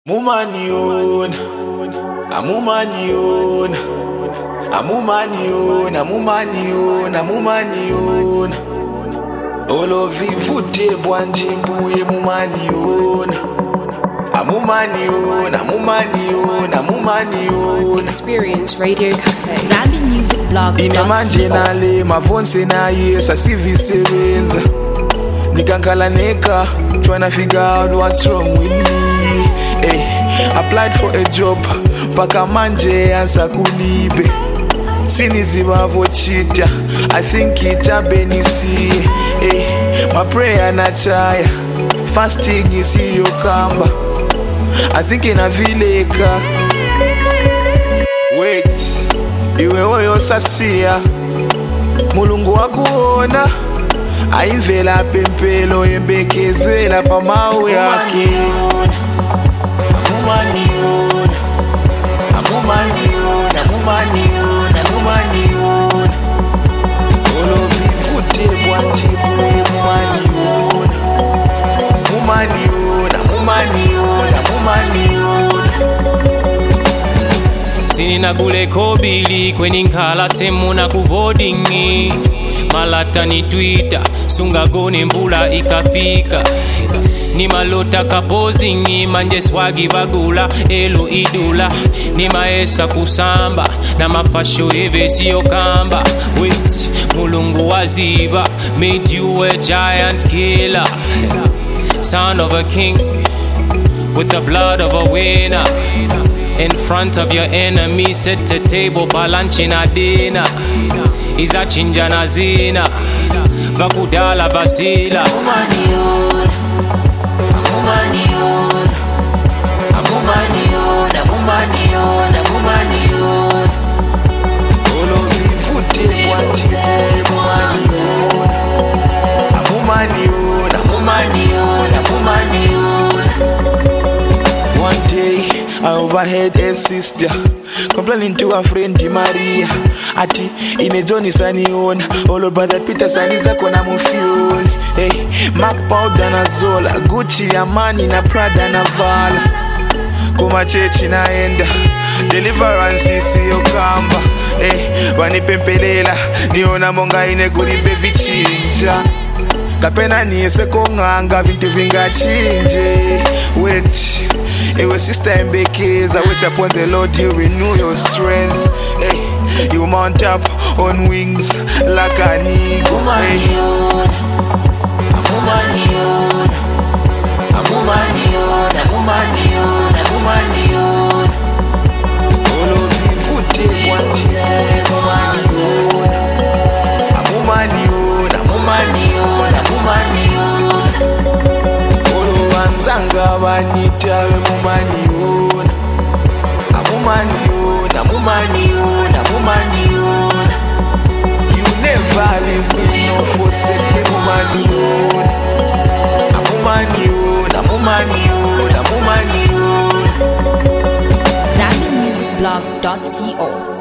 Mumanion, Amumanion, Amumanion, Amumanion, Amumanion. Olovivute bwanjimbuye mumanion. Amumanion, Amumanion, Amumanion. Experience Radio Cafe. Zambi Music Blog. Inemanje nale mavonse na yesa sivisebenza. Nikankala neka trying to figure out what's wrong with me. Hey, applied for a job paka manje ansa kulibe. Siniziba vochita I think ita benisi. Hey, my prayer na chaya fasting isi yokamba. I think in a vileka. Wait, iwe oyo sasia mulungu wakuona aimvela pempelo yembekezela pamawe yake. Amumanion, Amumanion, Amumanion, Amumanion. Olovivute bwanjimbuye mumanion. Mumanion, Amumanion, Amumanion. Sinina gule kobili kweni nkala semu na kubodingi. Malata ni Twitter, sunga goni mbula ikafika. Ni malota kapozingi, manje swagi bagula, elu idula. Ni maesa kusamba, na mafasho eve siyo kamba. Wait, mulungu waziba, made you a giant killer. Son of a king, with the blood of a winner. In front of your enemy, set a table for lunch in a dinner. Iza chinja na zina vakudala vasila. Amumanion, Amumanion, Amumanion, Amumanion, Amumanion. Olovivute bwanjimbuye mumanion. Amumanion, Amumanion, Amumanion. One day I overheard a sister complaining to her friend Maria. Ati ine Johnny saniona all over that Peter saniza kona mufioni. Hey, Mac powder na Zola, Gucci Amani na Prada na Vala. Kuma chechi naenda deliverance isiyo kamba. Hey, wanipempelela niona monga ine kulibe vichinja. Kapena niese konganga vintu vingachinje. Wait, ewe sister embekeza. Wait upon the Lord, you renew your strength. Hey, you mount up on wings like an eagle. Amumanion, Amumanion, Amumanion, Amumanion, Amumanion. Olovivute bwanjimbuye mumanion. Amumanion, Amumanion, Amumanion. Olowanzanga banitawe mumanion. Amumanion, Amumanion, Amumanion. You never leave me, no forsake me, mumanion. Amumanion, Amumanion, Amumanion. ZambiMusicBlog.co